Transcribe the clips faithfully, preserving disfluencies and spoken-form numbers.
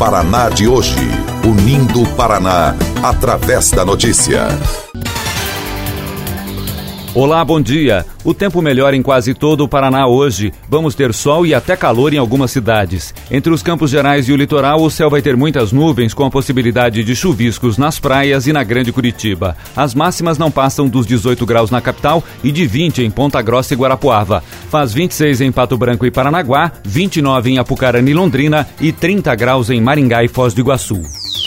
Paraná de hoje, unindo o Paraná através da notícia. Olá, bom dia. O tempo melhora em quase todo o Paraná hoje. Vamos ter sol e até calor em algumas cidades. Entre os Campos Gerais e o litoral, o céu vai ter muitas nuvens com a possibilidade de chuviscos nas praias e na Grande Curitiba. As máximas não passam dos dezoito graus na capital e de vinte em Ponta Grossa e Guarapuava. Faz vinte e seis em Pato Branco e Paranaguá, vinte e nove em Apucarana e Londrina e trinta graus em Maringá e Foz do Iguaçu.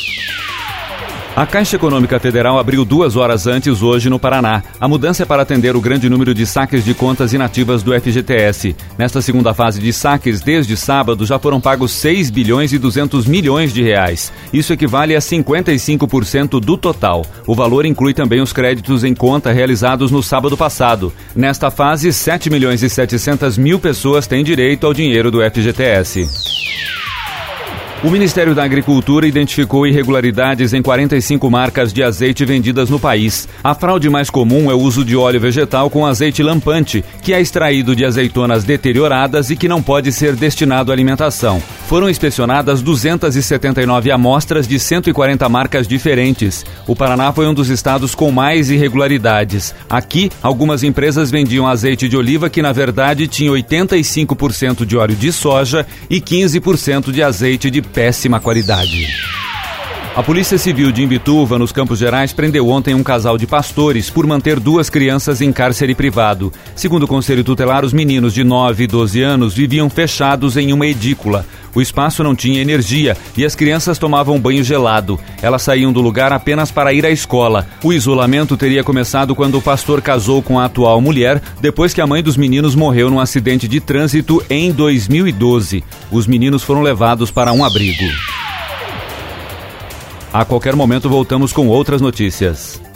A Caixa Econômica Federal abriu duas horas antes hoje no Paraná. A mudança é para atender o grande número de saques de contas inativas do F G T S. Nesta segunda fase de saques, desde sábado, já foram pagos seis bilhões e duzentos milhões de reais. Isso equivale a cinquenta e cinco por cento do total. O valor inclui também os créditos em conta realizados no sábado passado. Nesta fase, sete milhões e setecentas mil pessoas têm direito ao dinheiro do F G T S. O Ministério da Agricultura identificou irregularidades em quarenta e cinco marcas de azeite vendidas no país. A fraude mais comum é o uso de óleo vegetal com azeite lampante, que é extraído de azeitonas deterioradas e que não pode ser destinado à alimentação. Foram inspecionadas duzentas e setenta e nove amostras de cento e quarenta marcas diferentes. O Paraná foi um dos estados com mais irregularidades. Aqui, algumas empresas vendiam azeite de oliva que, na verdade, tinha oitenta e cinco por cento de óleo de soja e quinze por cento de azeite de péssima qualidade. A Polícia Civil de Imbituva, nos Campos Gerais, prendeu ontem um casal de pastores por manter duas crianças em cárcere privado. Segundo o Conselho Tutelar, os meninos de nove e doze anos viviam fechados em uma edícula. O espaço não tinha energia e as crianças tomavam banho gelado. Elas saíam do lugar apenas para ir à escola. O isolamento teria começado quando o pastor casou com a atual mulher, depois que a mãe dos meninos morreu num acidente de trânsito em dois mil e doze. Os meninos foram levados para um abrigo. A qualquer momento voltamos com outras notícias.